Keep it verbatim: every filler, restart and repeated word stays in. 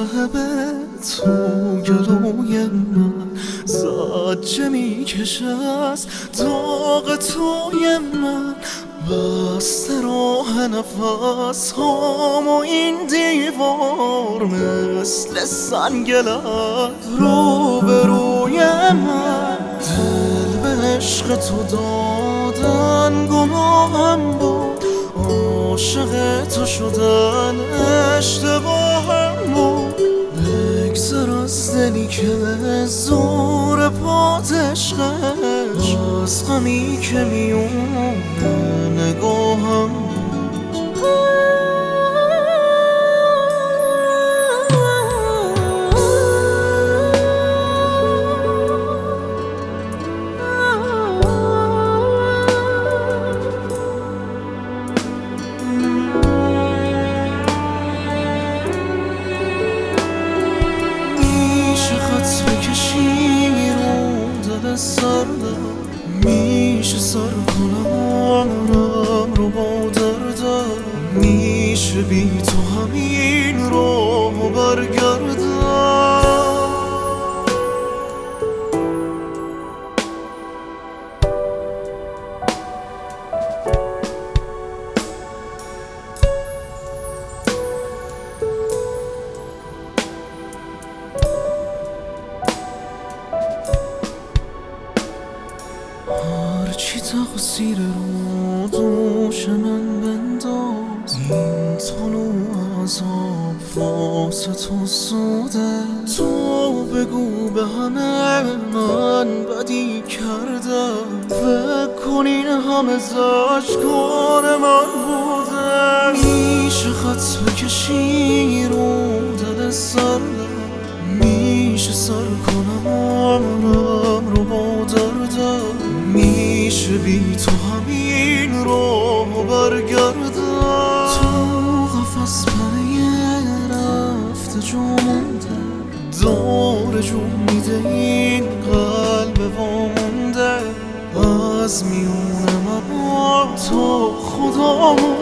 مصاحبه تو گلوی من زجه میکشه از داغ توی من بسته راه نفس هام و این دیوار مثل سنگلت رو به روی من دل به عشق تو دادن گناهم بود عاشق تو شدن اشتباهم بود بگذر از دلی که زور پات عشقش از غمی که میونه نگاهم بود سردم میشه سر کنم آرام رو با دردم میشه بی تو همین رو برگردم هرچی تقصیر رو دوش من بنداز این طلوع عذاب واسه تو سوده تو بگو به همه من بدی کردم فکر کن این همه زشکار من بوده میشه خط بکشی رو دل سردم میشه سر کنم آرام رو با دردم میشه بی تو همین رو برگردم تو قفص پره رفته جو مونده دور جو میده این قلب وامونده از میونه ما با تو خدا